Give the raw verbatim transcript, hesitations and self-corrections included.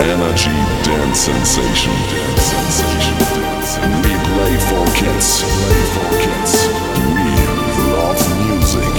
energy dance sensation. Dance sensation. We play for kids. Play for kids. We love music.